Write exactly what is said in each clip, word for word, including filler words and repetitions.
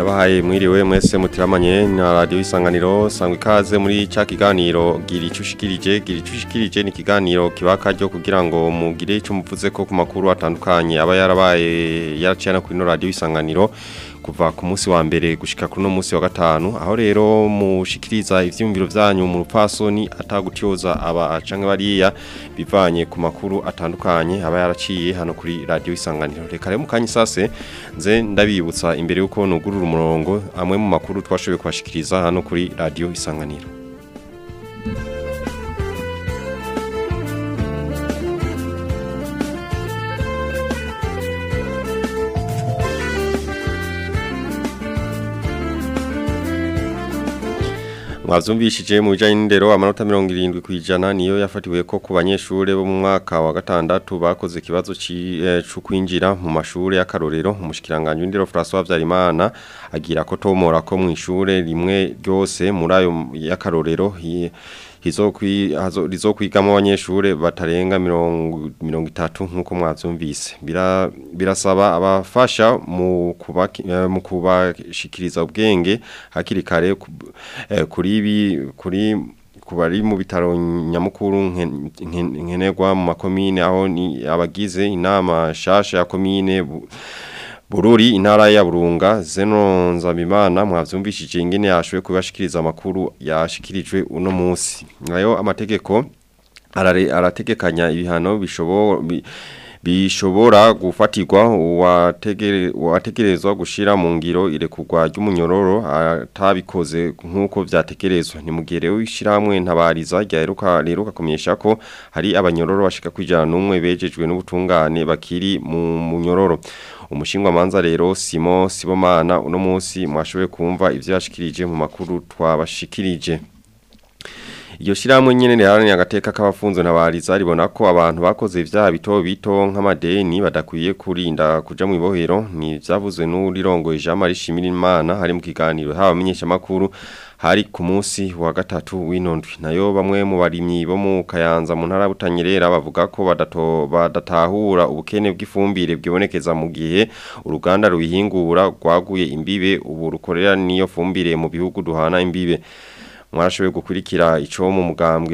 Ndabahaye mwiriwe mwese mutiramanye na radio Isanganiro sangwe ikaze muri ca kiganiro gira icushikirije gira icushikirije ni kiganiro kibaka ryo kugira ngo mugire ico muvuze ko ku makuru atandukanye aba yarabaye yaracana kuri no radio Isanganiro kuva ku munsi wa mbere gushika kuri no munsi wa gatanu aho rero mushikiriza ivyumviro vyanyu mu rupfasoni atagutyoza aba canke bariya bivanye ku makuru atandukanye aba yaraciye hano kuri radio Isanganiro reka rero mukanye sase nze ndabibutsa imbere yuko nugurura umurongo amwe mu makuru twashoboye kwashikiriza hano kuri radio Isanganiro. Mwavyumvishije mu bijanye n'indero amanota mirongo irindwi kwijana niyo yafatiwe ko ku banyeshure bo mu mwaka wa gatandatu bakoze kibazo cyo kwinjira mu mashure y'akarorero umushikiranganje w'indero François Vyarimana agira ko tomora ko mu ishure rimwe ryose muri ayo y'akarorero rizokwigamo abanyeshure batarenga mirongo itatu nkuko mwavyumvise birasaba abafasha mu kubashikiriza ubwenge hakiri kare kuri ibi kuri kubari mu bitaro nyamukuru nkenerwa mu makomine aho ni abagize inama shasha ya komine Bururi intara ya Burunga Zeno Nzabimana mwavyumvishije ingene yashowe kubashikiriza amakuru yashikirijwe uno munsi nayo amategeko arare arategekanya ibihano bishobora bishobora gufatirwa wategerezwa gushira mu ngiro irekugwa ry'umunyororo atabikoze nkuko vyatekerezwa ni mugere wishiramwe ntabariza ryaheruka rero kakomyesha ko hari abanyororo bashika kwijana n'umwe bejejwe n'ubutungane bakiri mu munyororo umushingwa manza rero Simo Sibomana uno munsi mwashowe kumva ivyo yashikirije mu makuru twabashikirije. Iyo shiramwe nyene rihana agateka k'abafunzo nabariza ribona ko abantu bakoze ivyaha bito bito nk'amadeni badakwiye kurinda kuja mu ibohero ni vyavuzwe n'urirongoye Jean Marie Shimirimana hari mu kiganiro haba amenyesha makuru hari ku munsi wa gatatu w'inondwi nayo bamwe mu barimyi bo mu Kayanza mu ntara butanyerera bavuga ko badato badatahura ubukene bw'ifumbire bwibonekeza mu gihe uruganda ruhingura rwaguye imbibe ubu rukorera niyo fumbire mu bihugu duhana imbibe. Mwarashoboye gukurikira ico mu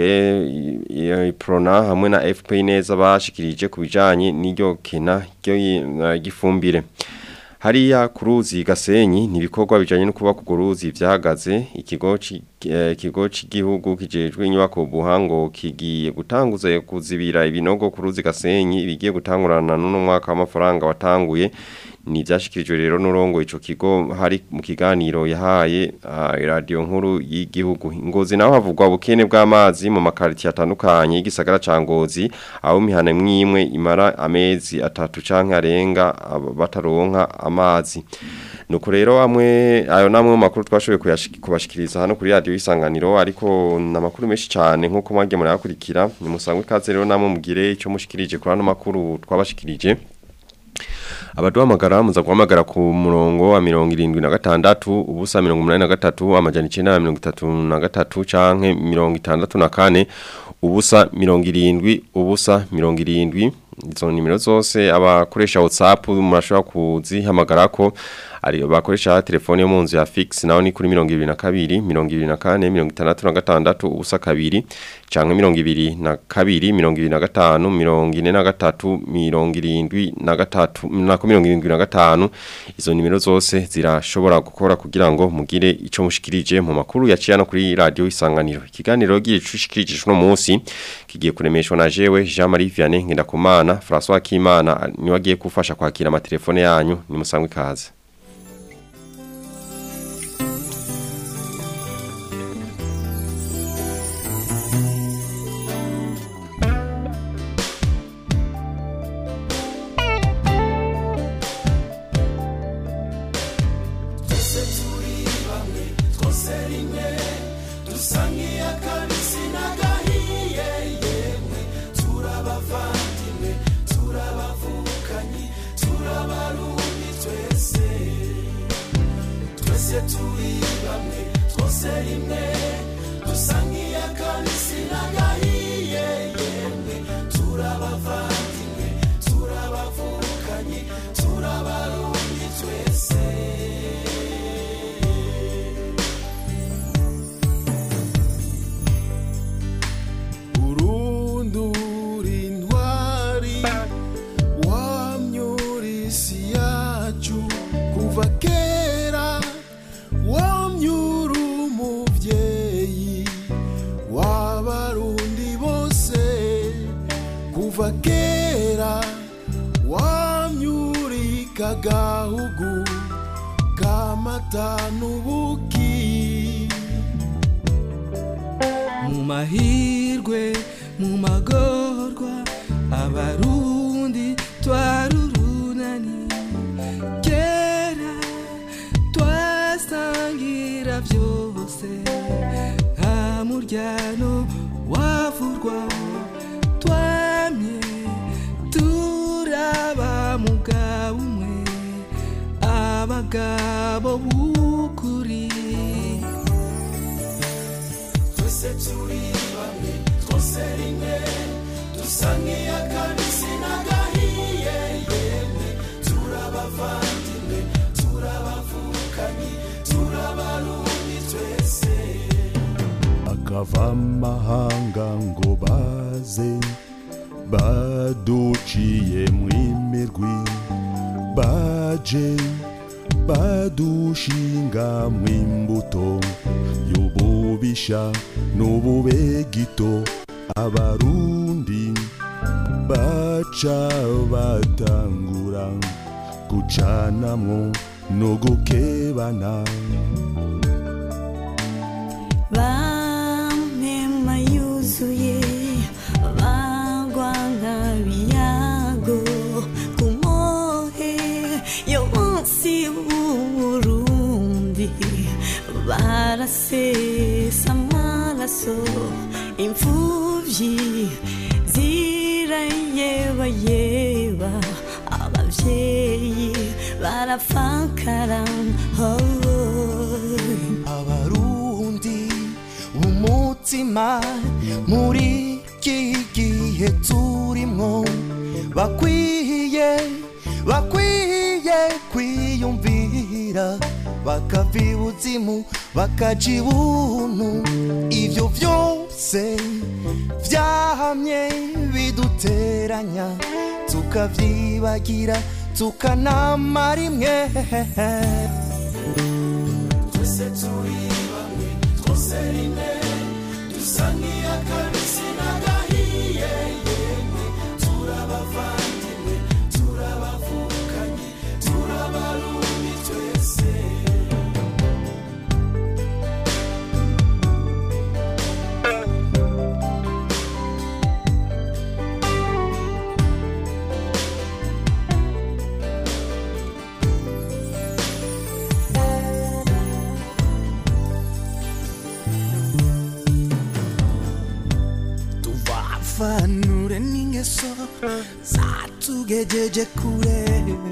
mugambwe Prona hamwe na F P neza bashikirije kubijanye n'iryo kena ryo gifumbire. Hariya kuruzi Gasenyi nibikorwa bijanye no kuba kuguruzi vyahagaze ikigo ikigo cy'igihugu kijejwe inyubako buhango kigiye gutanguza kuzibira ibinogo kuruzi Gasenyi bigiye gutangurana n'uno mwaka w'amafaranga watanguye ni byashikirijwe rero n'urongo ico kigo hari mu kiganiro yahaye uh, radio nkuru y'igihugu Ngozi naho havugwa ubukene bw'amazi mu makariti atandukanye y'igisagara ca Ngozi aho mihana mwimwe imara amezi atatu canke arenga bataronka amazi nuko rero amwe ayo namwe makuru twashoboye kubashikiriza hano kuri radio Isanganiro ariko namakuru menshi cyane nkuko mwage murakurikira ni musangwe kaze rero namwe mugire ico mushikirije kuri ano makuru twabashikirije. Abaduhamagara muza guhamagara ku murongo wa mirongo irindwi na gatandatu ubusa mirongo umunani na gatatu amajana icenda na mirongo itatu na gatatu canke mirongo itandatu na kane ubusa mirongo irindwi ubusa mirongo irindwi izo nimero zose abakoresha WhatsApp murashobora kuzihamagarako ari bakoresha telefone yo mu nzu ya fix naho ni kuri mirongo ibiri na kabiri mirongo ibiri na kane mirongo itandatu na gatandatu ubusa kabiri canke mirongo ibiri na kabiri mirongo ibiri na gatanu mirongo ine na gatatu mirongo irindwi na gatatu nako mirongo irindwi na gatanu izo nimero zose zirashobora gukora kugira ngo mugire ico mushikirije mu makuru yaciye no kuri radio Isanganiro. Ikiganiro gicushikirije no munsi kigiye kuremeshwa na jewe Jean Marie Vianney Ngendakumana François Kimana niwe agiye kufasha kwakira amatelefone yanyu ni musangwe kaze. Turabavukanye turabarundi twese kuva kera wamyurika gahugu kamata n'ubuki mu mahirwe mu magorwa abarundi twarurunani kera twasangira byose nta muryano wavurwa twamye turaba mugabo umwe abagabo b'ukuri twese turi bamwe twose rimwe dusa nk'iy'akabisi n'agahiye yemwe turabavandimwe turabavukanye turabarundi twese akava amahanga ngo baze baduciye mw'imirwi baje badushinga mw'imbuto y'ububisha n'ububegito abarundi baca batangura gucanamwo no gukebana bamema yuzuye bagwanga biyago kumohe yo munsi w'Uburundi barasesa amaraso imfuvyi zirayebayeba abavyeyi barafakara abarundi umutima muri iki gihe turimwo bakwiye bakwiye kwiyumvira bakavibuzimu bakajibunu ivyo vyose vyahamye biduteranya tukavyibagira tukanamara imwe twese turi bamwe twose rimwe dusa nk'iy'akabisi n'agahiye yemwe turabavandimwe turabavukanye turabarundi twese tuvafanure n'ingeso zatugejeje kure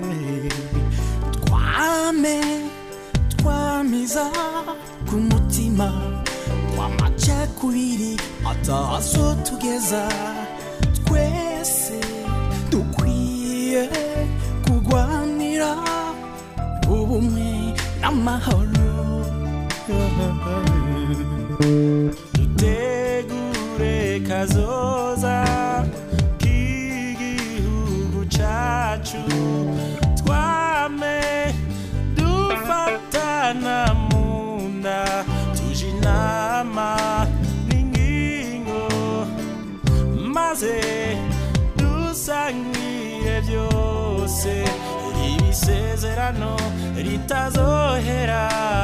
twame twamiza ku mutima twamacakubiri atazo tugeza twese dukwiye kugwanira ubumwe n'amahoro dutegure kazoza k'igihugu cacu twame dufatana munda tuje inama n'ingingo maze dusangire byose ibisezerano ritazohera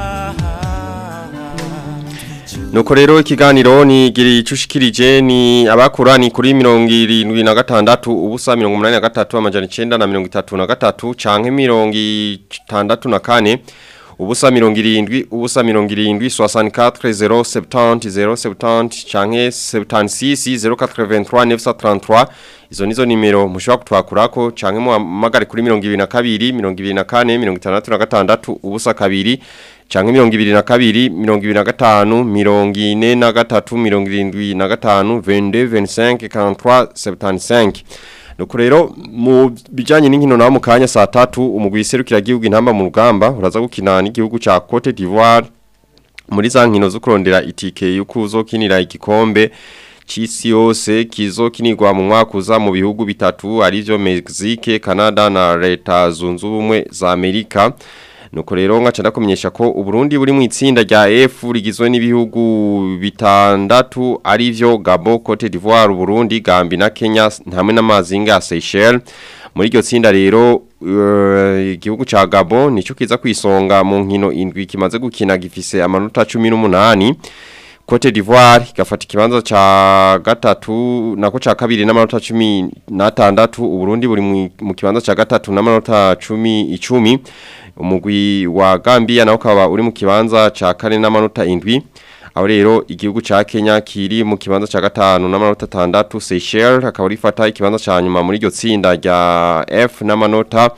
Nuko rero ikiganiro ni giri icushikirije ni abakurani kuri mirongo irindwi na gatandatu ubusa mirongo umunani na gatatu amajana icenda na mirongo itatu na gatatu canke mirongo itandatu na kane ubusa mirongo irindwi ubusa mirongo irindwi soixante-quatre zéro sept zéro zéro sept canke soixante-six zéro quatre-vingt-trois neuf cent trente-trois izo nizo nimero mushobora kutwakurako canke muhamagare kuri mirongo ibiri na kabiri mirongo ibiri na kane mirongo itandatu na gatandatu ubusa kabiri canke mirongo ibiri na kabiri mirongo ibiri na gatanu mirongo ine na gatatu mirongo irindwi na gatanu vingt-deux vingt-cinq quarante-trois soixante-quinze Nuko rero mu bijanye n'inkino nawo mu kanya saa tatu umugwi serukira gihugu intamba mu rugamba uraza gukina n'igihugu ca Cote d'Ivoire muri za nkino zo kurondera itike y'ukuzokinira igikombe c'isi yose kizokinirwa mu mwaka uza mu bihugu bitatu arivyo Mexique, Canada na Leta Zunze Ubumwe za Amerika nuko rero ngaca ndakumenyesha ko Uburundi buri mu itsinda rya F rigizwe n'ibihugu bitandatu ari byo Gabon, Cote d'Ivoire, Burundi, Gambia na Kenya hamwe n'amazinga ya Seychelles. Muri iryo tsinda rero igihugu uh, ca Gabon nico kiza kwisonga mu nkino indwi kimaze gukina gifise amanota cumi n'umunani. Cote d'Ivoire gafata ikibanza ca gatatu nako ca kabiri n'amanota cumi n'atandatu. Uburundi buri mu kibanza ca gatatu n'amanota cumi icumi. Umugwi wa Gambia nawo kaba uri mu kibanza ca kane n'amanota indwi. Aho rero igihugu ca Kenya kiri mu kibanza ca gatanu n'amanota atandatu. Seychelles akaba rifata ikibanza ca nyuma muri iryo tsinda rya F n'amanota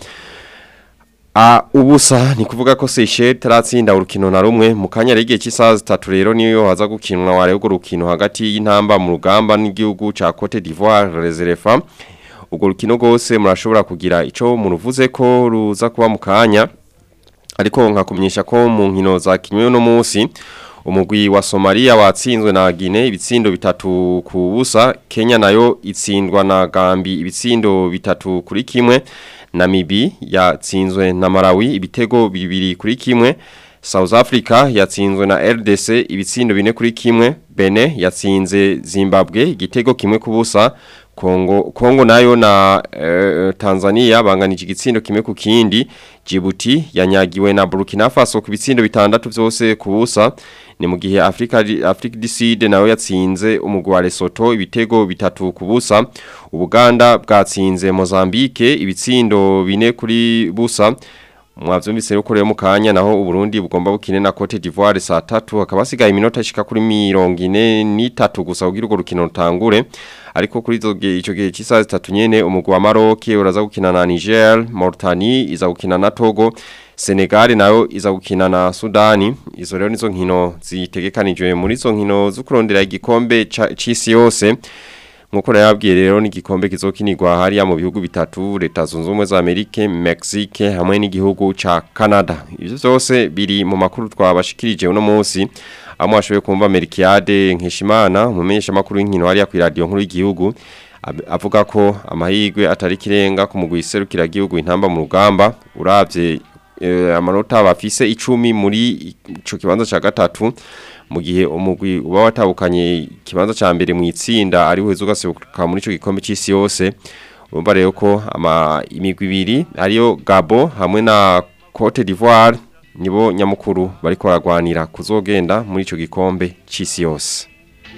a ubusa. Ni kuvuga ko Seychelles taratsinda urukino na rumwe. Mu kanya rege cy'isaha zitatu rero niyo haza gukinwa warego rukino hagati y'intamba mu rugamba n'igihugu ca Cote d'Ivoire Reserve. Ubwo rukino gose murashobora kugira ico muruvuze ko ruza kuba mu kanya, ariko nkakumenyesha ko mu nkino za kinywe no munsi umugwi wa Somalia watsinzwe na Guinea ibitsindo bitatu ku busa. Kenya nayo itsindwa na Gambia ibitsindo bitatu kuri kimwe. Namibia yatsinzwe na Malawi ibitego bibiri kuri kimwe. South Africa yatsinzwe na R D C ibitsindo bine kuri kimwe. Benin yatsinze Zimbabwe igitego kimwe ku busa. Kongo Kongo nayo na uh, Tanzania banganije igitsindo kimwe ku kindi. Djibouti yanyagiwe na Burkina Faso ku bitsindo bitandatu byose ku busa. Ni mu gihe Afrika Afrika du Sud nayo yatsinze umugwi wa Lesotho ibitego bitatu ku busa. Ubuganda bwatsinze Mozambique ibitsindo bine kuri busa. Mwavyumvise yuko rero mu kanya naho Uburundi bugomba bukine na Cote d'Ivoire saa tatu, hakaba hasigaye iminota ishika kuri mirongo ine n'itatu gusa kugira urwo rukino rutangure. Ariko kuri ico gihe cy'isaha zitatu nyene umugwi wa Maroc uraza gukina na Niger, Mauritania iza gukina na Togo, Senegal nayo iza gukina na Sudani. Izo rero nizo nkino zitegekanijwe muri zo nkino zo kurondera igikombe c'isi yose. Nkuko yabwiye rero ni gikombe kizokinirwa hariya mu bihugu bitatu, Leta Zunze Ubumwe za Amerika, Mexique hamwe n'igihugu ca Canada. Ivyo byose biri mu makuru twabashikirije uno munsi. Amwe ashoboye kumva Merkiade Nkeshimana umumenyesha makuru y'inkino hariya ku radio nkuru y'igihugu avuga ko amahigwe atari kirenga ku mugwi serukira igihugu intamba mu rugamba. Uravye e, amanota bafise icumi muri ico kibanza ca gatatu, mu gihe umugwi uba watabukanye kibanza ca mbere mu itsinda ari wezo gasebuka muri ico gikombe c'isi yose. Urumva rero ko ama imigwi ibiri ariyo Gabon hamwe na Cote d'Ivoire nibo nyamukuru bariko baragwanira kuzogenda muri ico gikombe c'isi yose.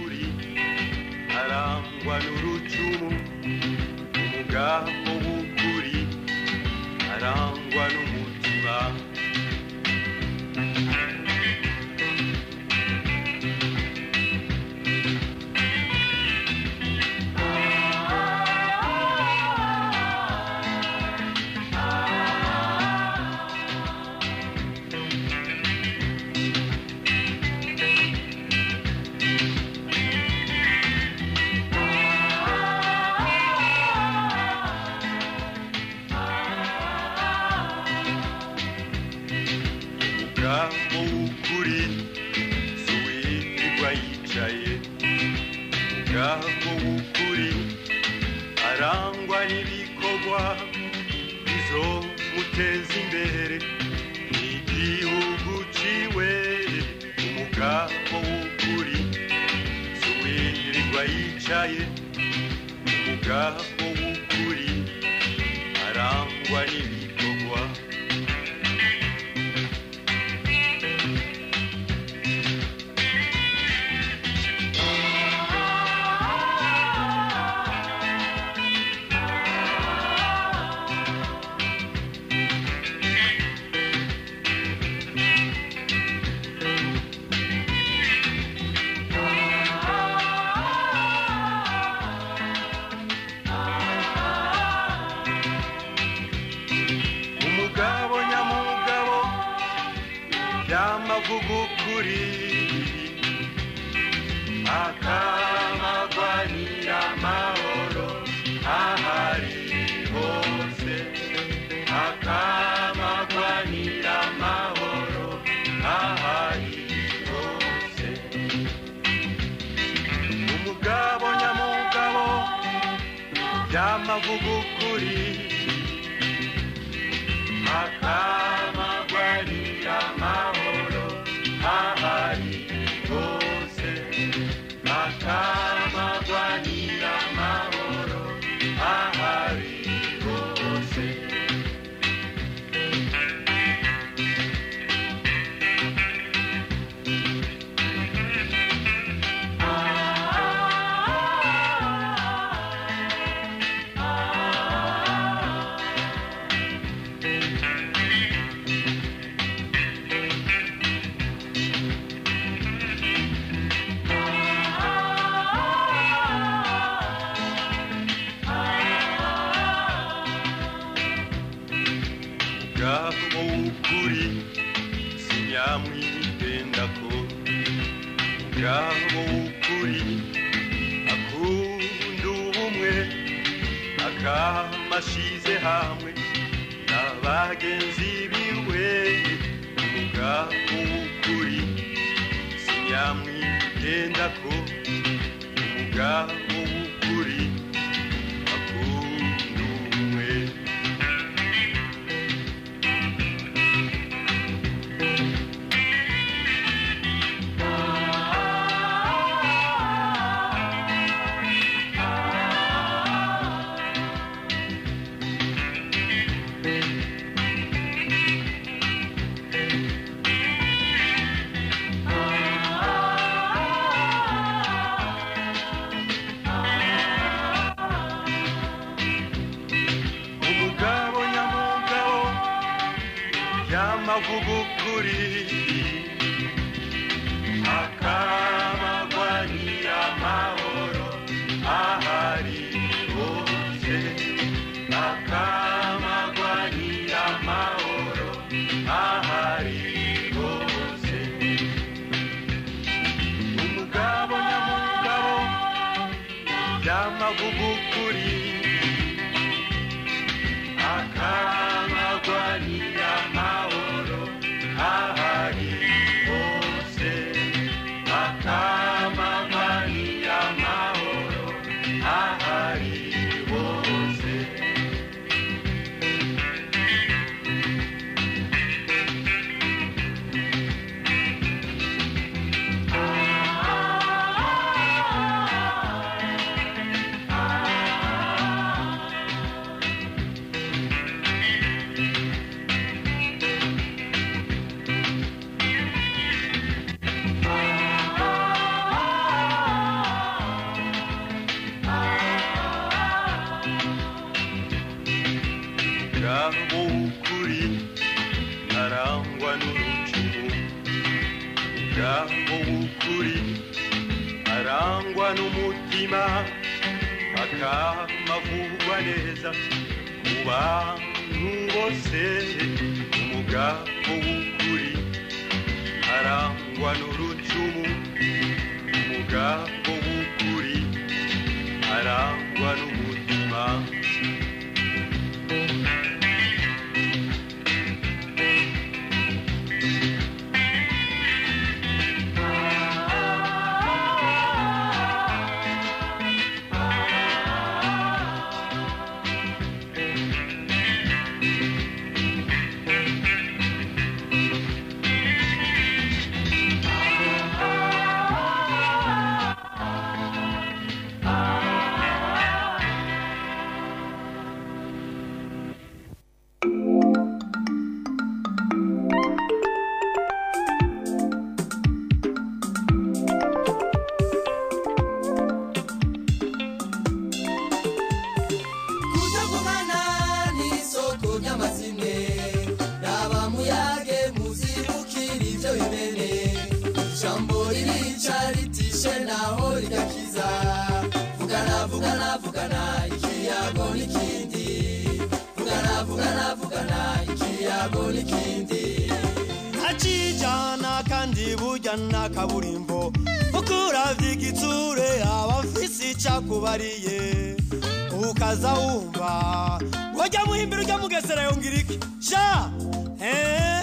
Arangwa n'urucumu umugambo w'ukuri, arangwa n'umutima ukuri suwirwa yicaye. Umugambo w'ukuri arangwa n'ibikorwa bizomuteza imbere n'igihugu ciwe. Umugambo w'ukuri suwirwa yicaye. Umugambo w'ukuri arangwa n'ibikorwa. Kuri akamagwanira amahoro ahari hose, akamagwanira amahoro ahari hose. Umugabo nyamugabo yamavuga ukuri akamagwanira umugabo w'ukuri akunda ubumwe akamashize hamwe n'abagenzi biwe umugabo w'ukuri sinyamwigendako umugabo w'ukuri akunda ubumwe Mavugukuri akamagwanira amahoro ahari hose akamagwanira amahoro ahari hose umugabo nyamugabo y'amavugukuri akamagwanira amahoro ahari hose akamagwanira amahoro ahari hose ukuri arangwa n'urucumu umugabo w'ukuri arangwa n'umutima akamavugwa neza mu bantu bose umugabo w'ukuri arangwa n'urucumu umugabo w'ukuri arangwa n'umutima Nachijana kandi bujyana kaburimbo ukuravye igitsure abafisi cakubariye ukaza wumva wajya muhimbira ujya mugesera yongiriki sha eh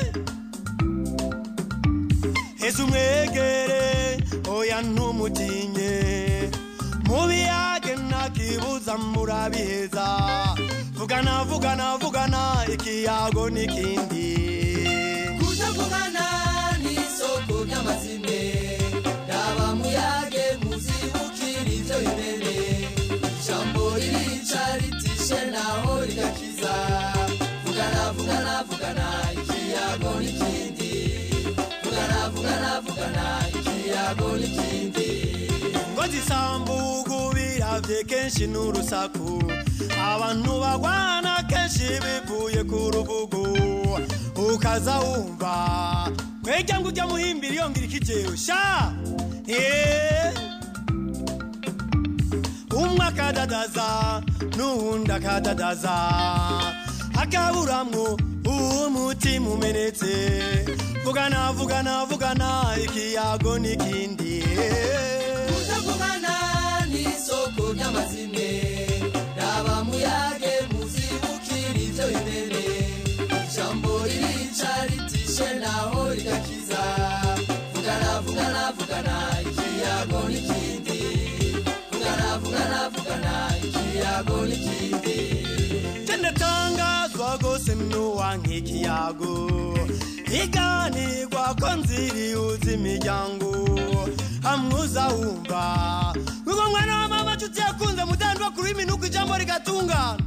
Hezu mwegere oya ntumutinye mubiyage nakibuza murabiheza vugana vugana vugana ikiyago nikindi kutavugana n'isoko ry'amazime daba muyage muzibukira ivyo bimene ijambo ririca ritishe naho rigakiza vugana vugana vugana ikiyago nikindi vugana vugana vugana ikiyago nikindi ngo zisambugu biravye kenshi n'urusaku abantu bagwana kenshi bivuye ku rubugu ukaza wumva kwejya ngo ujya muhimbira yongira ikijeyo sha eh umwa kadadaza nuhunda kadadaza akaburamwo umutima umenetse vugana vugana vugana ikiyago nikindi kutavugana n'isoko ry'amazime raba muyage muzibukira ivyo bimene ijambo ririca ritishe naho rigakiza vugana vugana vugana ikiyago nikindi vugana vugana vugana ikiyago nikindi tendatangazwa gose mnuwa nk'ikiyago iganirwa ko nziri uzi imiryango hamwuza wumva uwo mwana wa mama nshuti yakunze mudandwa kuri minuko ijambo rigatungana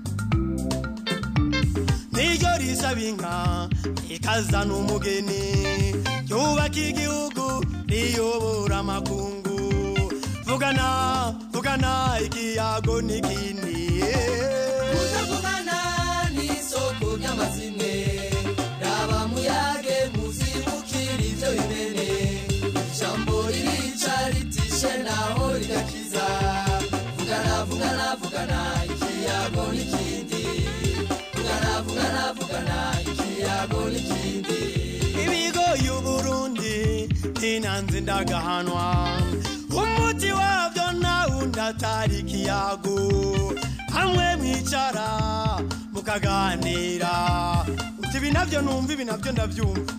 niryo risaba inka ikazana umugeni yubaka igihugu riyobora amakungu vugana vugana ikiyago nikindi kutavugana n'isoko ry'amazime raba muyage muzibukira ivyo bimene ijambo ririca ritishe naho rigakiza vugana vugana vugana ikiyago nikindi vugana vugana vugana ikiyago nikindi ibigo y'uburundi ntinanze ndagahanwa umuti wavyo nawundi atari ikiyago hamwe mwicara mukaganira uti ibi navyo numva ibi navyo ndavyumva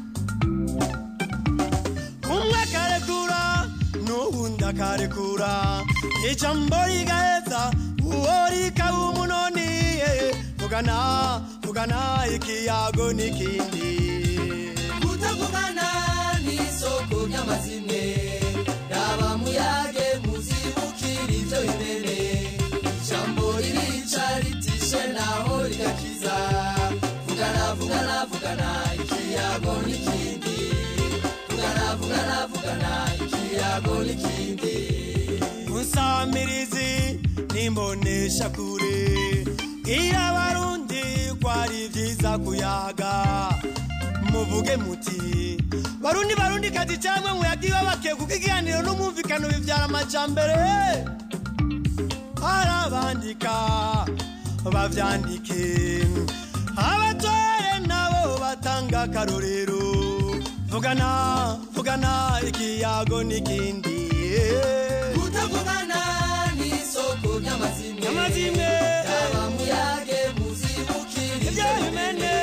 umwe akarekura n'uwundi akarekura ijambo rigaheza uwo rikaba umunoni vugana vugana ikiyago nikindi kutavugana n'isoko ry'amazime raba muyage muzibukira ivyo bimene ijambo ririca ritishe naho rigakiza vugana vugana vugana ikiyago nikindi vugana vugana vugana ikiyago nikindi musamirizi nimbonesha kure iya barundi kwari vyiza kuyaga muvuge muti barundi barundi kati cyamwe muyagiwa bake kukiganiro n'umumvikano bivyara amajambere arabandika bavyandike abatore nabo batanga karorero vugana vugana ikiyago nikindi kutavugana n'isoko ry'amazime amazime raba muyage muzibukira ivyo bimene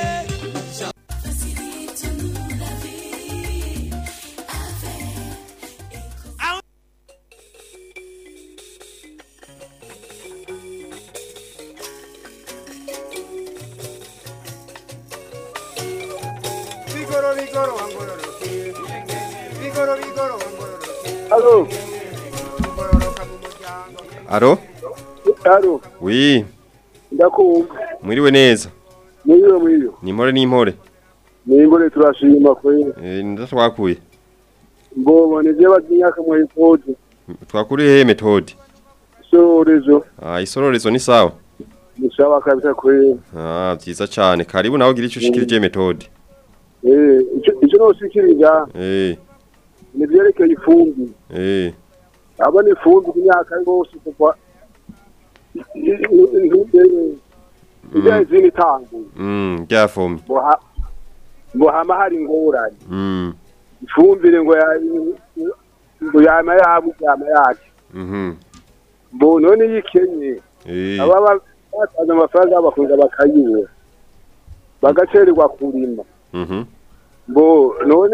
Vigoro, vigoro, angororoke. Vigoro, vigoro, angororoke. Allô? Angororoka mu muryango. Aro? Allô? Oui, Ndakumva. mwiriwe neza. Mwiyo mwiyo. Ni mpore ni mpore. Nimbore turashima kweli. Eh ndatwakuye. Mbobo nije baginyaka mu ipodi. Twakuriye he methode? Sorezo. Ah isororezo ni sawa. Nisaba kabisa kweli. Ah byiza cyane. Karibu nawe gira icyo ushikirije methode. Eh, ico ico no sikiriza. Eh. Ni byerekeye ifumbi. Eh. Aba ni ifumbi kunyaka ngose kuva. Ije zini tangu. Mm, ryafomye. Boha. Bohama hari ngorane. Mm. Ifumbire ngo ya ngo yama yabu yama yake. Mhm. Bo none yikenye. Eh. Ababa bataza amafaranga bakunza bakayiwe. Bagacererwa kurima. Mhm. Bo none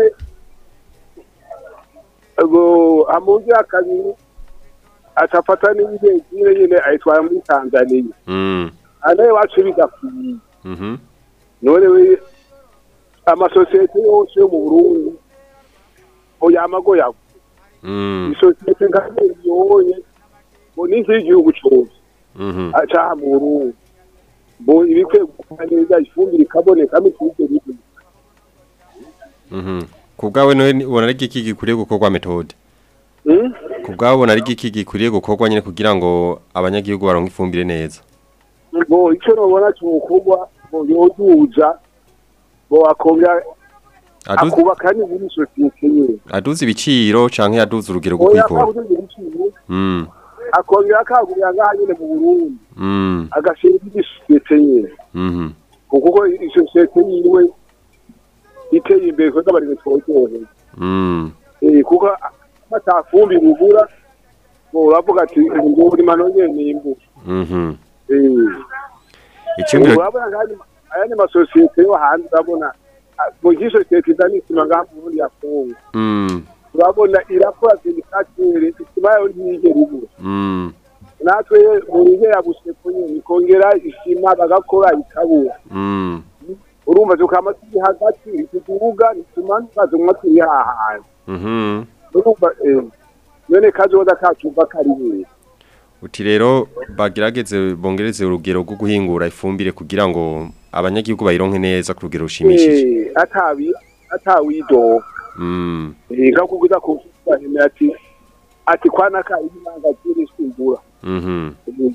bo amuzi akabiri atafata n'ibije nyine nyine ayitwara muri Tanzania. Mm. Ane wacu bigakwiye. Mhm. None we amasosiyete yose yo mu Burundi oyamago yago. Mm. Isosiyete ngane yonye bo n'iki igihugu cyose. Mhm. Acha mu Burundi. Bo ibikwe kuganiriza ifumbire kaboneka mituje n'ibyo. Mhm. Kubgawe none ubona ari iki gikuriye gukorwa methode? Hmm? Kubgawe ubona ari iki gikuriye gukorwa nyine kugira ngo abanyagihugu baronke ifumbire neza? Bo icyo nobona cy'ukugwa bo yoduza bo akongera Aduze akubaka ni muri sosiyete nyine. aduze ibiciro canke aduze urugero rwo kwikora? Mm. Akongera akagurira ngaha nyine mu Burundi. Mm. Agashira igisosiyete nyine. Mhm. Kuko isosiyete yiwe iteye imbere kuko abarimyi twogereye mm eh kuko batafumbi bugura uravuga ati ngo buri manonye nimbu mhm eh icyumviro urabona kandi aya ni masosiyete yo hanze urabona mu gisho cyekizani simaga muri ya Kongo mm urabona irakora sindikatere isima yo ntige rubu mm natwe muri ya buseko nyine kongera isima bagakora ikabura mm urumva tukama turi hagati ikuvuga nisima bazo mwaturi haha mhm urumva eh none kazoda kacuva kari uti rero bagirageze bongereze urugero rwo guhingura ifumbire kugira ngo abanyagihugu bayironke neza ku rugero rushimishije eh atabi atawido mm inga kuguza kuvuga ati ati kwana ka imanga kiri singura mhm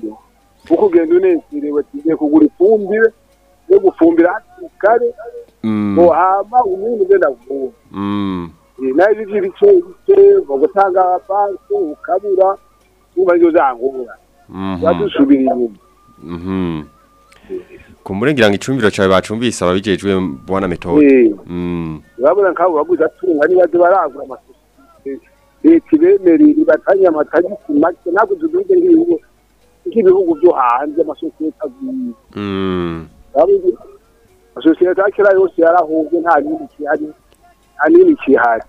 uko genda unezerewe tugiye kugura ifumbire yo gufumbira kare mm ngo hama umuntu ugenda vuba mm nayo bigiye bice bice bagutanga abanse ukabura uba yo zangura mhm badusubira inyuma mhm kumurengera ngo icumbiro cyawe bacumbise ababijejwe bwana metode mm urabona nkaho baguza tunga ni baje baragura amasosiyete leta bemerera batanya amatagisi make ntabwo tuduge ngiyo nk'ibihugu byo hanze amasosiyete agiye mm amasosiyete akira yose yarahubwe nta nini kihari nta nini kihari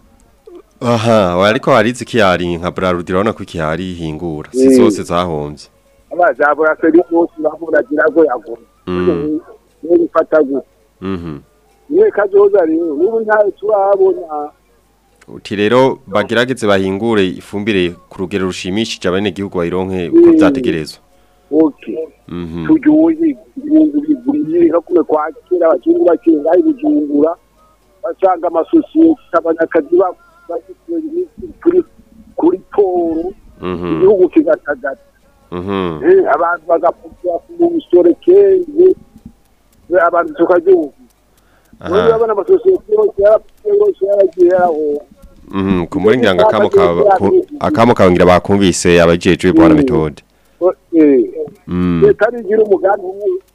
aha ariko harizi kiyari nka Brarudi urabona ko kihari hingura si zose zahombye abazabura seri bose bahuragira go yagora mm ni gufata gusa mhm niwe kazoza rero n'ubu ntayo turabona uti rero bagirageze bahingure ifumbire ku rugero rushimishije abane gihugu bayironke uko byategerezwa okay mhm tujuye ibintu biguriye hakume kwakira abakingi bakinga ibijungura basanga amasosiyete abanyakazi bakuri kuri kuri poro mhm igihugu kigatagata mhm eh abantu bagapfukira ku musore kenze abantu tukajuye aha abana amasosiyete yose yose yaragiye aho mhm kumurengera ngo akamo ka akamo kabangira bakumvise abajejwe bwana metode eh mm etari gira umugambi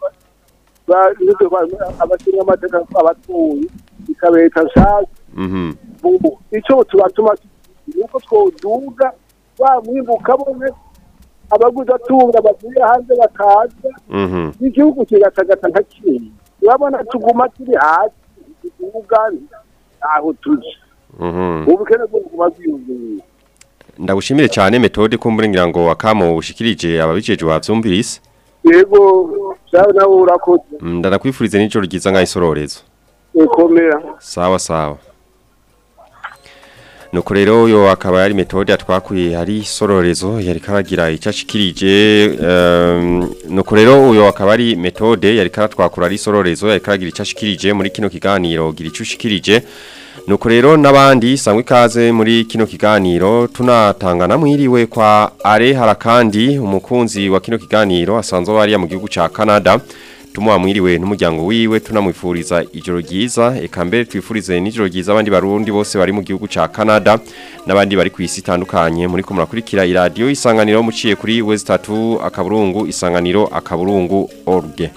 ba nito ba abashinga amateka abatuye ikabeta shaka mhm bubu ico tubatuma nuko twoduga wa mwimbuka bone abaguza tunga bavuye hanze bakaza mhm igihugu kigatagata nka kintu urabona tuguma turi hasi tuvuga aho tuje mhm ubukene bwo kubaziyumvira ndagushimire cyane metode ko murengera ngo akamo ushikirije ababijeje bavyumvise yego sawa nawe urakoze ndanakwifurize n'icyo rugiza nka isororezo komera sawa sawa nuko rero uyo akaba yari metode atwakuye hari sororezo yari karagira icashikirije um, nuko rero uyo akaba ari metode yari karatwakura ari sororezo yari karagira icashikirije muri kino kiganiro gira icushikirije nuko rero nabandi sangwe kaze muri kino kiganiro tunatangana mwiriwe kwa are harakandi umukunzi wa kino kiganiro asanzwe bari ya mu gihugu ca Canada tumuha mwiriwe n'umuryango wiwe tunamwifuriza ijoro ryiza eka mbere twifurize n'ijoro ryiza abandi barundi bose bari mu gihugu ca Canada n'abandi bari ku isi itandukanye muri ko murakurikira iradio isanganiro muciye kuri West tatu akaburungu isanganiro akaburungu org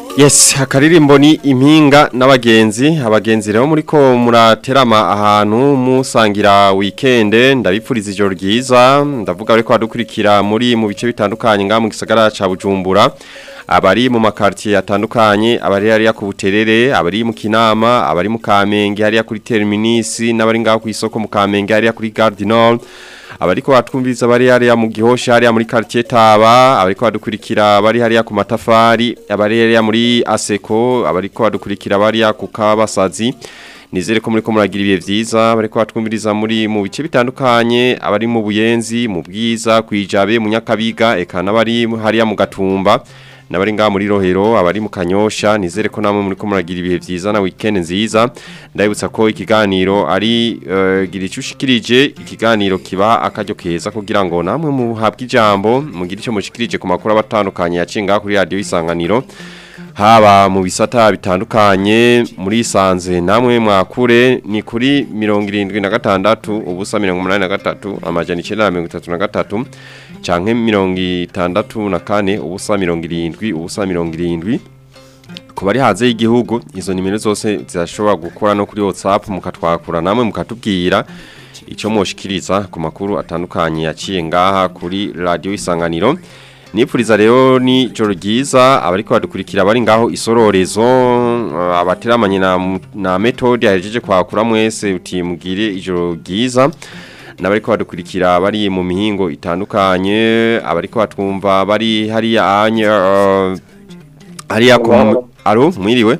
Yes, akaririmbo ni impinga n'abagenzi, abagenzi rero muri ko muraterama ahantu musangira weekend, ndabipfuriza ijoro ryiza, ndavuga ariko badukurikira muri mu bice bitandukanye nga mu gisagara ca Bujumbura, abari mu makartier atandukanye, abari hariya ku Buterere, abari mu Kinama, abari mu Kamenge hariya kuri Terminus, n'abari ngaho ku isoko mu Kamenge hariya kuri Gare du Nord. Abariko batwumviriza bari hariya mu Gihosha hariya muri quartier Taba, abariko badukurikira bari hariya ku Matafari, abari hariya muri Aseko, abariko badukurikira bari ku Kabasazi. Nizere ko muri ko muragira ibihe vyiza, abariko batwumviriza muri mu bice bitandukanye, abari mu Buyenzi, mu Bwiza, kwijabe, mu Nyakabiga, eka nabari hariya mu Gatumba. Nabari ngaha muri Rohero, abari mu Kanyosha, nizere ko namwe muri ko muragira ibihe vyiza na weekend nziza. Ndabibutsa ko ikiganiro ari uh, gira icushikirije, ikiganiro kiba akaryo keza kugira ngo namwe muhabwe ijambo, mugira ico mushikirije ku makuru abatandukanye yacinga kuri radio Isanganiro. Haba mu bisata bitandukanye muri Isanze namwe mwakure ni kuri mirongo irindwi na gatandatu ubusa mirongo umunani na gatatu amajana icenda na mirongo itatu na gatatu canke mirongo itandatu na kane ubusa mirongo irindwi ubusa mirongo irindwi. Ku bari hanze y'igihugu izo nimero zose zirashobora gukora no kuri WhatsApp mukatwakura namwe mukatubwira ico mwoshikiriza ku makuru atandukanye yaciye ngaha kuri radio Isanganiro. Nipfuriza rero ni joro ryiza abariko badukurikira bari ngaho isororezo abateramanye na na methode yajeje kwakura mwese utimugire ijoro ryiza nabariko badukurikira bari mu mihingo itandukanye abariko batwumva bari hariya anye uh, hariya ku aro mwiriwe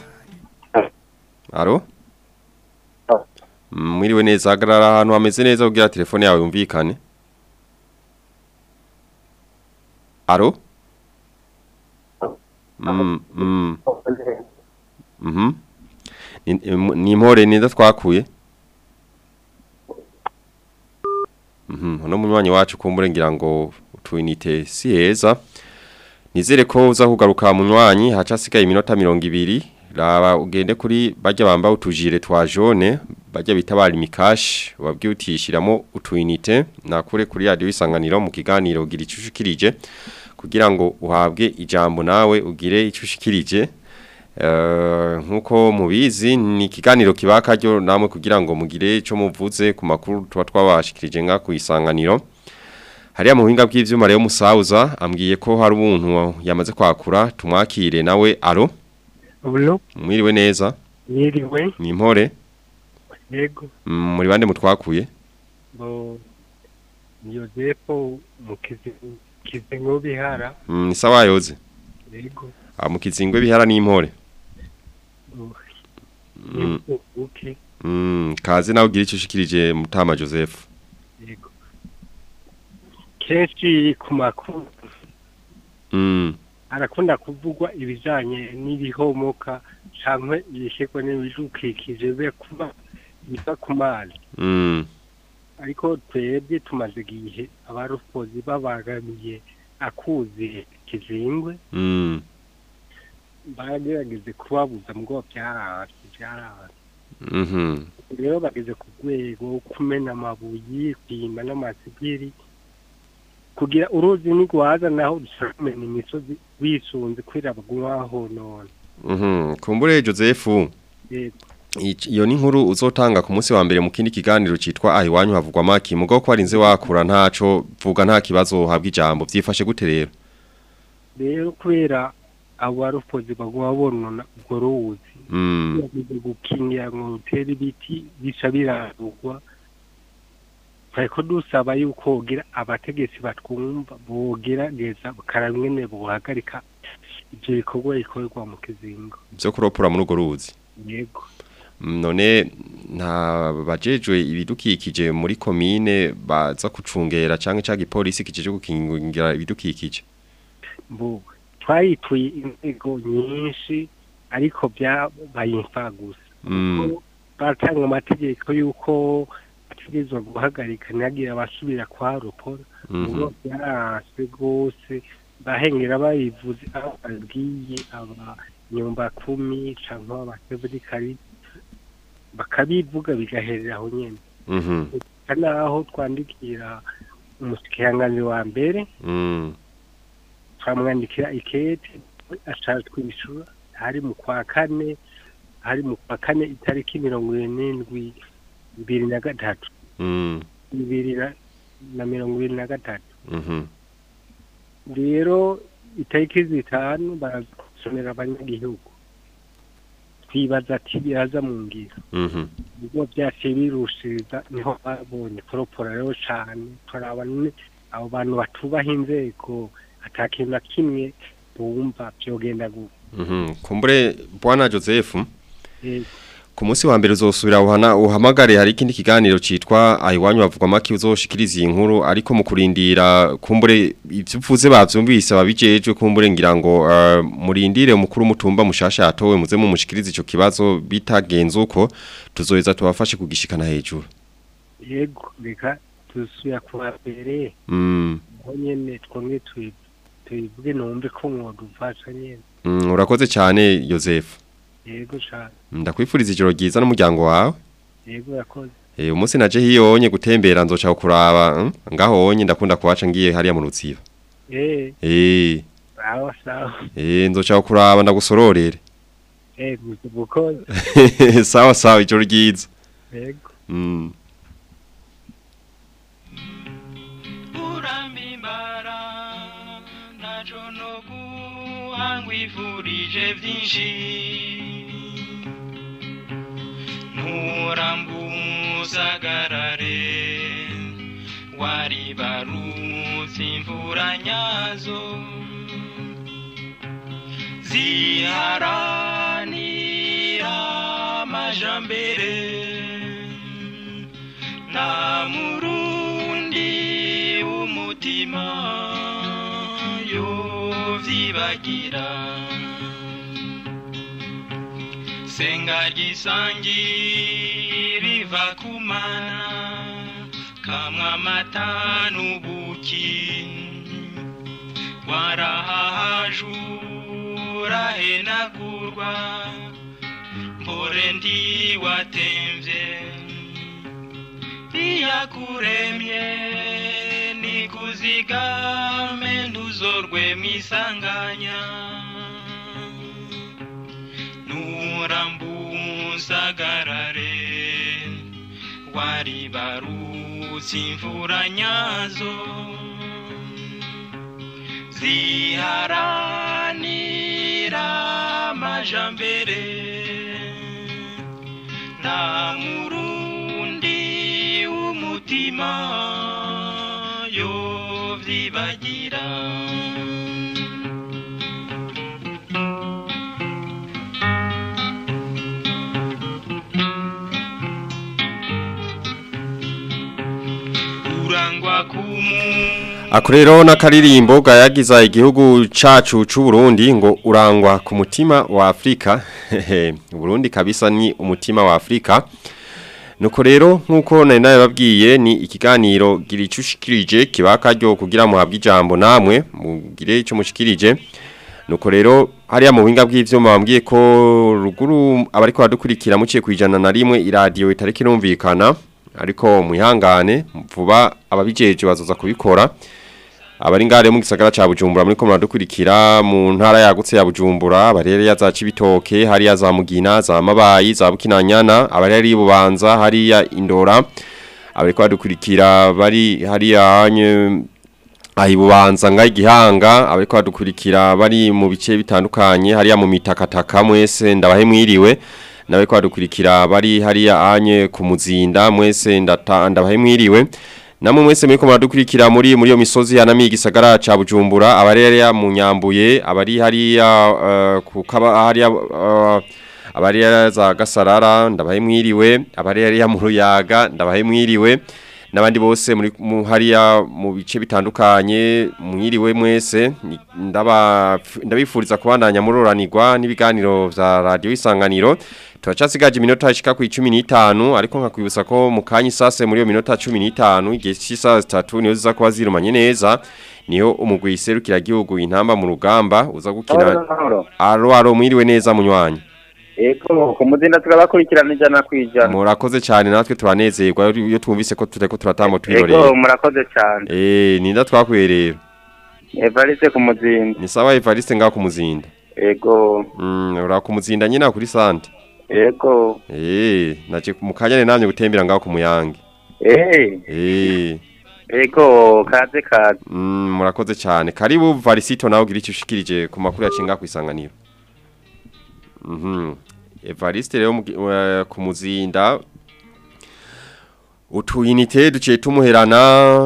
aro mwiriwe neza agarara ahantu hameze neza kugira telefone yawe yumvikane. Aro? Mm, mm. Mhm. Ni impore neza twakuye. Mhm. Hano munywanyi wacu kumbure ngira ngo utwinite si heza. Nizere ko uza kugaruka munywanyi haca sigaye iminota mirongo ibiri. Raba ugende kuri bajya bamba utujire twa jaune, bajya bitabara imikashi, wabwiye utishiramo utwinite nakure kuri radio Isanganiro mu kiganiro ugira icushikirije kugira ngo uhabwe ijambo nawe ugire icushikirije. Uh, nkuko mubizi ni kiganiro kibakaryo namwe kugira ngo mugire ico muvuze ku makuru tuba twabashikirije nga ku Isanganiro. Hariya mu buhinga bw'ivyuma rero Musauza ambwiye ko hari ubuntu yamaze kwakura tumwakire nawe aro. Ubulo mwiriwe neza mwiriwe ni impore yego mm, muri bande mutwakuye bo Yozepo mukizingo bihara mm, ni sawa yoze yego ah mukizingo bihara ni impore mm. Okay mm, kaze nawe ugira ico ushikirije Mutama Joseph yego kenshi ku makuru mm. arakunda kuvugwa ibijanye n'ibihomoka canke ibisheko n'ibidukikije be kuba biva ku mazi mm. ariko twebwe tumaze igihe abarufozi babagamiye akuzi kizingwe mm. bagerageze kubabuza ngo byarahaje byarahaje mhm rero bageze ku rwego kumena amabuye kwima n'amasibiri kugira uruzi nigwaza naho dusamena imisozi bisunze kwirabagwaho none. Mhm kumbure Joseph yego iyo ni inkuru uzotanga ku munsi wa mbere mu kindi kiganiro citwa ahi wanyu havugwa maki mugo ko arinze wakura ntaco vuga nta kibazo habwa ijambo byifashe gute rero rero kwera abarufozi bagwa bonona ubwo ruzi mm gukingira ngo utera ibiti bica birarugwa Faiko dusaba yuko gira abategetsi batwumva bogerageza bakaramwene bohagarika ibyo bikorwa ikorwa mu kizingo byo kuropura muri ugo ruzi yego none nta bajejwe ibidukikije muri komine baza kucungera canke ca gipolisi kijeje gukingira ibidukikije mbo twayituye inzego nyinshi ariko byabaye imfagusa mm. batanga amategeko yuko ategezwa guhagarika nyagira abasubira kwa ropora ngo yarase gose bahengera bayivuze ababwiye aba nyumba kumi canke abaseburi kari bakabivuga bigaherera aho nyene mhm naho twandikira umusikiranganyi wa mbere mm twamwandikira ikete ashakwishyura hari mu kwa kane hari mu kwa kane itariki mirongo irindwi bibiri na gatatu bibiri na mirongo ibiri na gatatu rero itariki zitanu barazisomera abanyagihugu twibaza ati biraza mu ngiro ubwo byase birushiriza niho babonye koropora rero cyane turabane abo bantu batubaha inzego atakintu na kimwe bumva byogenda gu kumbure bwana Joseph ku munsi wa mbere uzosubira uhana uhamagare hari ikindi kiganiro citwa ayiwanyu bavugwa maki uzoshikiriza iyi nkuru ariko mu kurindira kumbure ivyo bavyumvise ababijejwe kumbure ngira ngo uh, murindire umukuru mutumba mushasha yatowe muze mu mushikiriza ico kibazo bitagenze uko tuzoheza tubafashe kugishikana hejuru yego reka tusuya kuba mbere mm nyene twongeye tuyivuge numve ko mwodufasha nyene mm urakoze cyane Joseph yego cyane ndakwifuriza ijoro ryiza n'umuryango wawe yego yakoze eh umunsi naje hiyonye gutembera nzoca kuraba hm? ngaho onye ndakunda kuwaca ngiye hariya mu rutsiba eh eh sawa sawa eh nzoca kuraba ndagusororere eh bukoze sawa sawa ijoro ryiza yego mm urambimbara najo no guhangwifurije byinshi Murambuzagarare waribarutse imvura nyazo ziharanira amajambere nta murundi w'umutima yovyibagira senga gisangi riva kumana kamwa matanu buki warahajura henagurwa mbore ndi watemvye iyakuremye nikuzigame nduzorwe mwisanganya Murambuzagarare waribarutse imvura nyazo ziharanira amajambere nta murundi w'umutima yovyibagira Akurero na karirimbo gayagiza igihugu cacu c'u Burundi ngo urangwa ku mutima wa Afrika. Burundi kabisa ni umutima wa Afrika. Nuko rero nkuko nari nababwiye ni ikiganiro giricushikirije kibakaryo kugira muhabwe ijambo namwe mugire ico mushikirije. Nuko rero hariya mu buhinga bw'ivyuma bambwiye ko ruguru abariko badukurikira muciye kwijana na rimwe iradio itariki irumvikana. Ariko muihangane vuba ababijeje bazoza kubikora abari ngare mu gisagara ca Bujumbura muri ko muradukurikira mu ntara yagutse ya Bujumbura abarere ya za Cibitoke hari ya za Mugina za Mabayi za Bukinanyana abarere Bubanza hari ya Indora abariko badukurikira bari hari ya ahi Bubanza ngai Gihanga abariko badukurikira bari mu bice bitandukanye hari ya mu mitakataka mwese ndabahe mwiriwe nawe kwa dukurikira bari hariya anye ku muzinda mwese ndabahe mwiriwe namwe mwese muri ko muradukurikira muri muri yo misozi ya nami gisagara ca Bujumbura abarere ya munyambuye abari hariya uh, ku kaba hariya uh, abari za Gasarara ndabahe mwiriwe abari hariya mu Ruyaga ndabahe mwiriwe nabandi bose muri hariya mu bice bitandukanye mwiriwe mwese ndaba ndabifuriza kubandanya muroranirwa n'ibiganiro vya radio Isanganiro turacasigaje iminota ishika ku cumi n'itanu ariko nkakwibutsa ko mu kanyi sase muri yo minota cumi n'itanu igihe cy'isaha zitatu niyo ziza kuba zirumanye neza niyo umugwi iserukira gihugu intamba mu rugamba uza gukina aro aro mwiriwe neza munywanyi Eko kumuzinda turabakurikirana ijana kwijana. Murakoze cyane natwe turanezerwa iyo twumvise ko tuteko turatamo twiroreye. Eko murakoze cyane. Eh ninda twakwerera. Evariste kumuzinda. Ni sawa Evariste ngaho kumuzinda. Ego. Mm, urakumuzinda nyina kuri sante. Ego. Eh, naje mukanyane namye gutembera ngaho ku Muyange. Eh. Eh. Ego, kaze kaze. Mm, murakoze cyane. Karibu Varisito nawe ugira icyo ushikirije ku makuru yacinga ku isanganiro. Mhm. Evariste rero uh, ku Muzinda utuyinite duciye tumuherana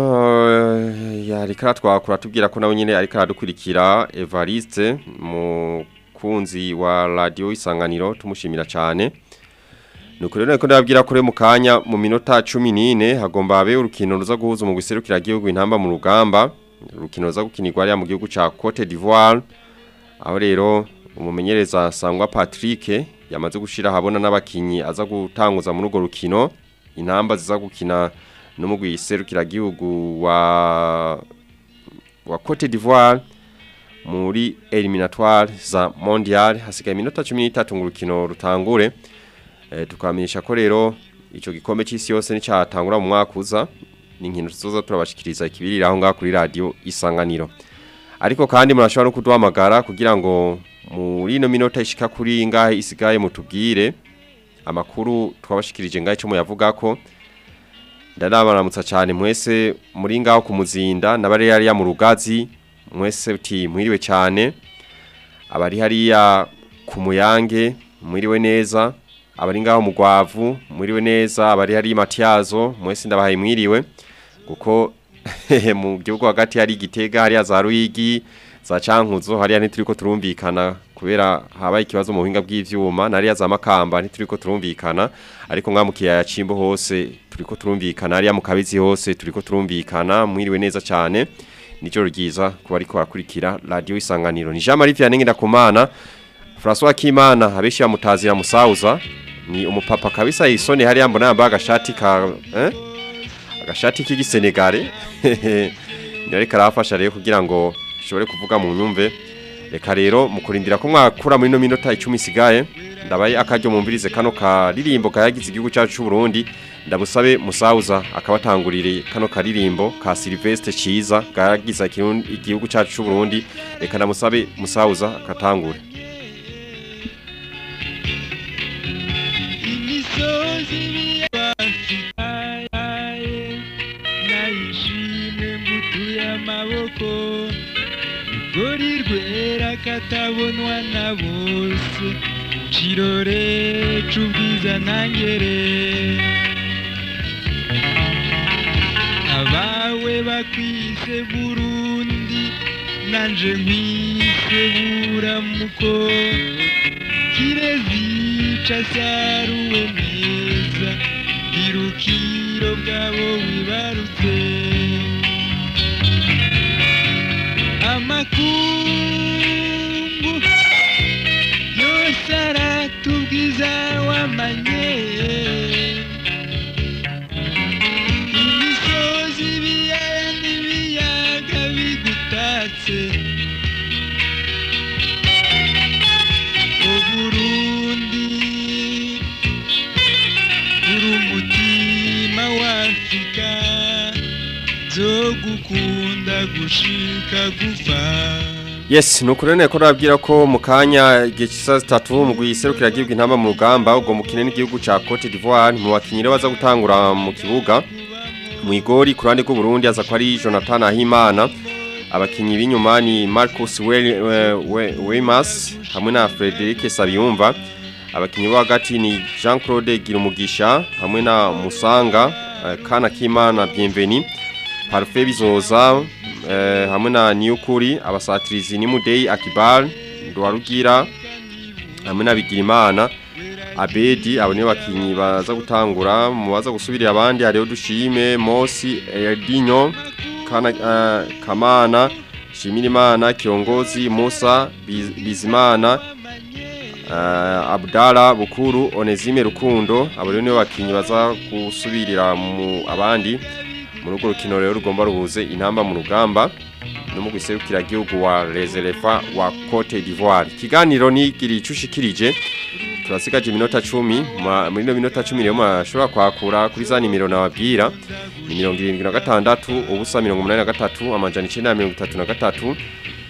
uh, yari karatwakura tubwira ko nawe nyine ari karadukurikira. Evariste mu kunzi wa radio isanganiro tumushimira cyane. Nuko rero ko ndabwira kure mu kanya mu minota cumi n'ine hagomba habe urukino ruza guhuza mu guserukira igihugu intamba mu rugamba. Urukino ruza gukinirwa ari mu gihugu ca Cote d'Ivoire. Aho rero umumenyereza Sangwa Patrick yamaze gushira habona n'abakinyi aza gutanguza muri urwo rukino. Intamba ziza gukina no mu guserukira igihugu wa wa Cote d'Ivoire muri eliminatoire za mondial. Hasigaye iminota cumi n'itatu ngo urukino rutangure. E, tukamenyesha ko rero ico gikombe cy'isi yose ni cyatangura mu mwaka uza. Ni inkino tuzoza turabashikiriza ikibirira aho ngaho kuri radio Isanganiro. Ariko kandi murashobora no kuduhamagara kugira ngo muri no minota ishika kuri ngahe isigaye mutubwire amakuru twabashikirije ngahe cyo muyavuga ko. Ndanabaramutsa cyane mwese muri ngaho ku Muzinda nabari yari ya mu Rugazi mwese uti mwiriwe cyane. Abari hariya ku Muyange mwiriwe neza. Abari ngaho mu Gwavu mwiriwe neza. Abari hari Matiazo mwese ndabahaye mwiriwe kuko mu gihugu hagati hari Gitega hari za Ruyigi za Cankuzo hariya ntituriko turumvikana kubera habaye ikibazo mu buhinga bw'ivyuma nariya za Makamba ntituriko turumvikana ariko ngamukiya ya Cimbo hose turiko turumvikana hariya mu Kabizi hose turiko turumvikana mwiriwe neza cyane. Nico ryiza kuba ariko barakurikira radio Isanganiro. Ni Jean Marie Vianney Ndakumana François Kimana abeshi bamutazira musauza ni umupapa kabisa isoni hariya mbona yambaye agashati ka eh agashati k'igisenegale nari karafasha rero kugira ngo shobore kuvuga mu nyumve. Reka rero mukurindira ko mwakura muri no minota icumi sigaye ndabaye akaryo mumvirize kano karirimbo kayagize igihugu cyacu cy'u Burundi. Ndabusabe musauza akabatangurire kano karirimbo ka Sylvestre Ciza kayagize igihugu cyacu cy'u Burundi. Reka ndamusabe musauza akatangure. Gori rwera katabonwa na bose Chirore c'ubwiza nangere Abawe bakwise Burundi nanje nkwise buramuko Kirezica saruwe neza Irukiro bwabo wibarutse Amakungu yose aratubwiza wamanye imisozi ibiyaya n'ibiyaga bigutatse Uburundi uri umutima w'Afrika zo gukunda gushika gufa. Yes, nukurene ko rabwira ko mukanya gicisa zitatu mu guyiserukira gihugu intamba mu rugamba ubwo mukine n'igihugu ca Cote d'Ivoire mu bakinyire baza gutangura mu kibuga mu igori kurande ko Burundi aza ko ari Jonathan Ahimana. Abakinyi b'inyuma ni Marcus Wemas hamwe na Frederic Sabiyumva. Abakinyi bo hagati ni Jean-Claude Girumugisha hamwe na Musanga Kana Kimana Bienveni. Parfait bizoza eh, hamwe na Niyukuri abasatirizi ni Mudei Akibar Ndwarugira hamwe na Bigirimana Abedi abone bakinyi baza gutangura mu baza gusubirira abandi hariho Dushime Mosi Edinho kana uh, Kamana Shimirimana Kiongozi Musa Biz, Bizimana uh, Abdala Bukuru Onezime Rukundo abone bakinyi baza gusubirira mu abandi mu rugo rukino rero rugomba ruhuze intamba mu rugamba no mu giserukira gihugu wa Reserva wa Cote d'Ivoire. Kiganiro ni kiri cushikirije turasigaje iminota cumi muri no minota cumi rero mashobora kwakura kuri za nimero nababwira ni mirongo irindwi na gatandatu ubusa mirongo umunani na gatatu amajana icenda na mirongo itatu na gatatu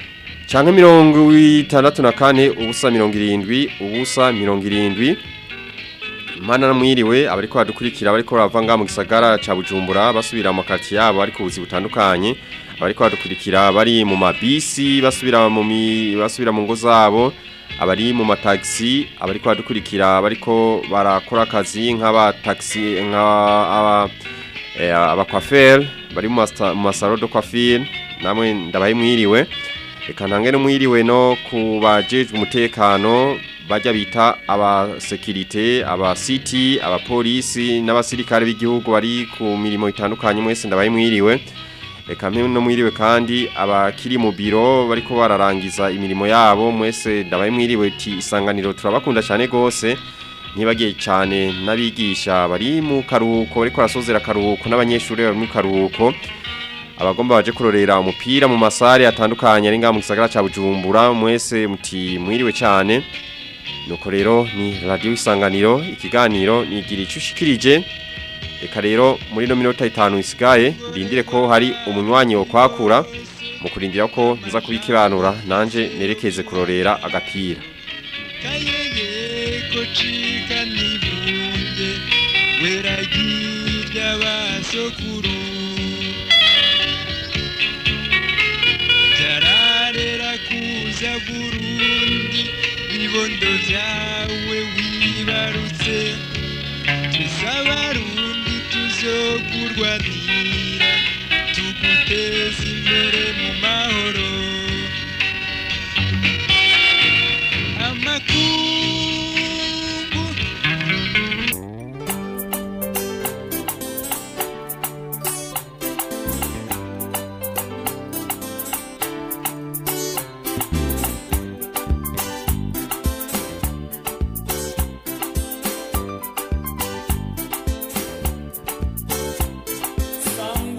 canke mirongo itandatu na kane ubusa mirongo irindwi ubusa mirongo irindwi. Mana namwiriwe abariko badukurikira bariko bavanga mu gisagara ca Bujumbura basubira mu kati yabo ariko ubuzi butandukanye abariko badukurikira bari mu mabisi basubira mu basubira mu ngo zabo abari mu mataxi abariko badukurikira bariko barakora akazi nk'aba taxi nk'aba eh, aba coiffeur bari mu masaro de coiffure namwe ndabaye mwiriwe eka ntange no mwiriwe no kubajejwe umutekano bajya bita aba security aba city aba police n'abasirikare b'igihugu bari ku mirimo itandukanye mwese ndabaye mwiriwe eka mpe no mwiriwe kandi abakiri mu biro bariko bararangiza imirimo yabo mwese ndabaye mwiriwe ti isanganiro turabakunda cyane gose ntibagiye cyane nabigisha bari mu karuhuko bariko rasozera karuhuko n'abanyeshuri bari mu karuhuko abagomba baje kurorera umupira mu masare atandukanye ari nga mu gisagara ca Bujumbura mwese muti mwiriwe cyane nuko rero ni radio isanganiro ikiganiro nigira icushikirije eka rero muri no minota itanu isigaye ndindire ko hari umunywanyi wo kwakura mu kurindira ko nza kubikiranura nanje nerekeze kurorera agapira kayeye ko cika nibunge weragirya basokuru jararera kuza Burundi ibondo vyawe wibarutse tuzabarundi tuzokurwanira tuguteza imbere mu mahoro amakungu Some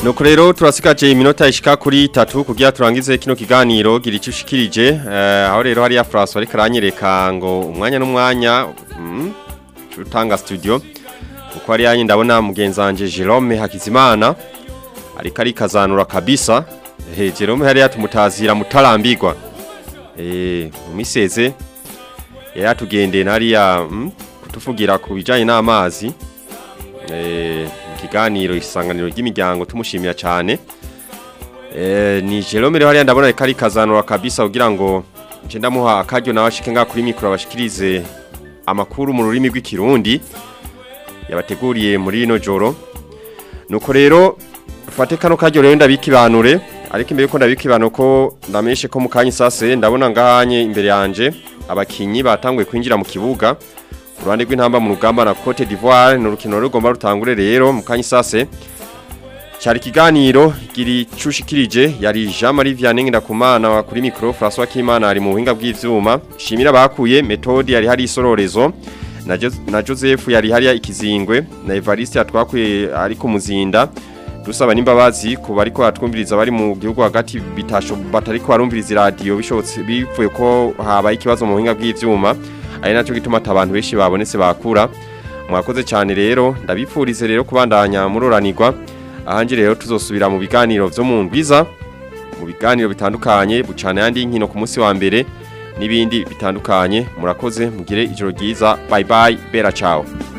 Nuko rero turasigaje iminota ishika kuri itatu kugira turangize kino kiganiro gira icyo ushikirije eh, aho rero hari ya François ariko aranyereka ngo umwanya n'umwanya mm, utanga studio uko ari yanyi ndabona mugenzanje Jerome Hakizimana ariko ari kazanura kabisa eh Jerome hari yatumutazira mutarambirwa eh umiseze yatugendeye nari ya mm, kutufugira ku bijanye n'amazi eh kiganiro isanganiro ry'imiryango tumushimira cyane eh ni Jerome rero hari ndabona ari kazanura kabisa kugira ngo nje ndamuha akaryo nabashike nga kuri mikro abashikirize amakuru mu rurimi rw'ikirundi yabateguriye muri ino joro nuko rero ufate kano karyo rero ndabikibanure ariko imbere ko ndabikibano ko ndameshe ko mukanyi sase ndabona ngahanye imbere yanje abakinyi batanguye kwinjira mu kibuga Rwanda rw'intamba mu rugamba na Cote d'Ivoire no rukino rugomba rutangure rero mukanyi sase cyari kiganiro giri cushikirije yari Jean Marie Vianney ndakumana wa kuri micro François Kimana ari mu buhinga bw'ivyuma shimira bakuye metode yari hari isororezo na, jo, na Joseph yari hari ikizingwe na Evariste atwakuye ari ku muzinda dusaba nimbabazi ku bari ko atwumviriza bari mu gihugu hagati bitasho batari ko barumviriza radio bishotse bivuye ko habaye ikibazo mu buhinga bw'ivyuma ari nacyo gituma abantu benshi babonetse bakura mwakoze cyane rero ndabipfurize rero kubandanya muroranirwa ahanje rero tuzosubira mu biganiro byo mu ndwiza mu biganiro bitandukanye bucana yandi inkino ku munsi wa mbere nibindi bitandukanye murakoze mugire ijoro ryiza bye bye bera ciao